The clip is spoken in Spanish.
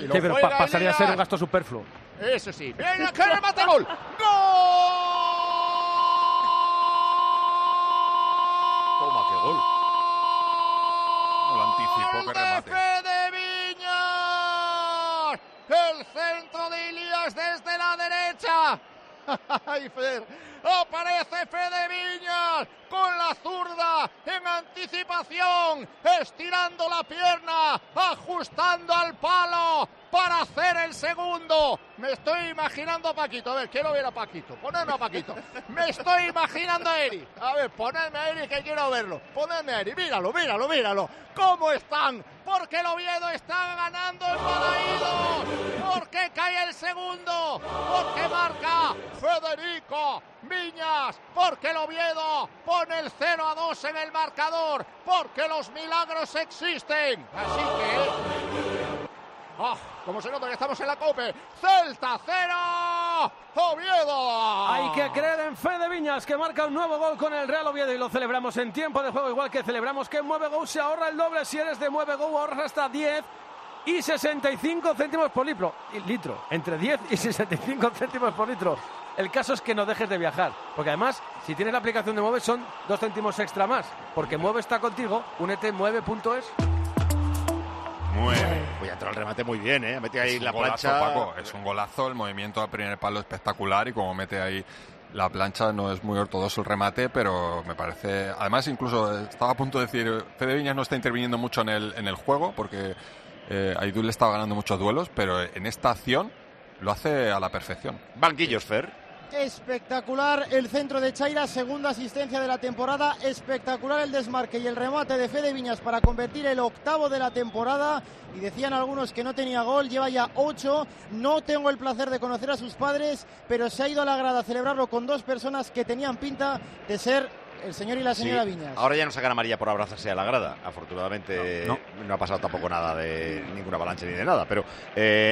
Sí, pero pasaría a ser un gasto superfluo. Eso sí. ¡Venga, que remate! ¡Gol! ¡Gol! Toma, qué gol. No lo anticipó, que remate. ¡Fede Viñas! El centro de Ilías desde la derecha. ¡Ay, Fer! Aparece Fede Viñas con la zurda en anticipación, estirando la pierna, ajustando al palo para hacer el segundo. Me estoy imaginando a Paquito. A ver, quiero ver a Paquito. Ponedme a Paquito. Me estoy imaginando a Eri. A ver, ponedme a Eri que quiero verlo. Ponedme a Eri. Míralo, míralo, míralo. ¿Cómo están? Porque el Oviedo está ganando el Balaídos. Porque cae el segundo. Porque marca Federico Viñas. Porque el Oviedo pone el 0-2 en el marcador. Porque los milagros existen. Así que... ¡Oh! Como se nota que estamos en la COPE. Celta 0, Oviedo. Hay que creer en Fede Viñas, que marca un nuevo gol con el Real Oviedo, y lo celebramos en tiempo de juego, igual que celebramos que en Mueve Go se ahorra el doble. Si eres de Mueve Go, ahorras hasta 10 y 65 céntimos por litro. Entre 10 y 65 céntimos por litro. El caso es que no dejes de viajar, porque además, si tienes la aplicación de Mueve, son 2 céntimos extra más, porque Mueve está contigo. Únete en mueve.es. Voy a entrar al remate muy bien, ¿eh? Mete ahí la golazo, plancha. Paco, es un golazo, el movimiento al primer palo espectacular, y como mete ahí la plancha, no es muy ortodoxo el remate, pero me parece... Además, incluso estaba a punto de decir, Fede Viñas no está interviniendo mucho en el juego, porque Aidú le estaba ganando muchos duelos, pero en esta acción lo hace a la perfección. Banquillos, Fer. Espectacular el centro de Chaira, segunda asistencia de la temporada. Espectacular el desmarque y el remate de Fede Viñas para convertir el 8º de la temporada. Y decían algunos que no tenía gol, lleva ya 8. No tengo el placer de conocer a sus padres, pero se ha ido a la grada a celebrarlo con 2 personas que tenían pinta de ser el señor y la señora Viñas. Ahora ya no sacan amarilla por abrazarse a la grada. Afortunadamente no ha pasado tampoco nada de ninguna avalancha ni de nada, pero...